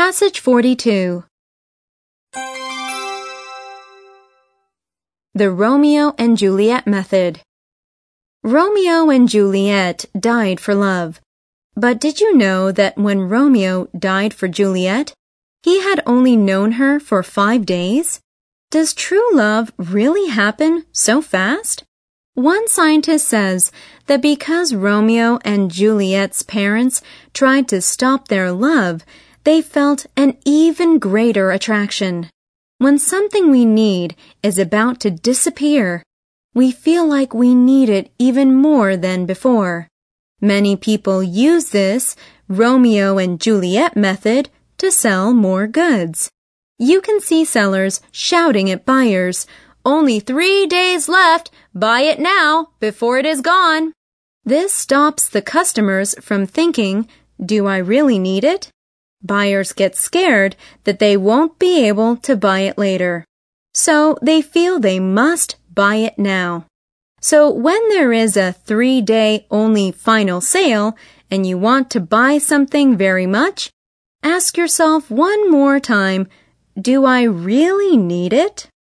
Passage 42. The Romeo and Juliet Method. Romeo and Juliet died for love. But did you know that when Romeo died for Juliet, he had only known her for 5 days? Does true love really happen so fast? One scientist says that because Romeo and Juliet's parents tried to stop their love, they felt an even greater attraction. When something we need is about to disappear, we feel like we need it even more than before. Many people use this Romeo and Juliet method to sell more goods. You can see sellers shouting at buyers, "Only 3 days left! Buy it now before it is gone!" This stops the customers from thinking, "Do I really need it?" Buyers get scared that they won't be able to buy it later. So they feel they must buy it now. So when there is a 3-day only final sale and you want to buy something very much, ask yourself one more time, do I really need it?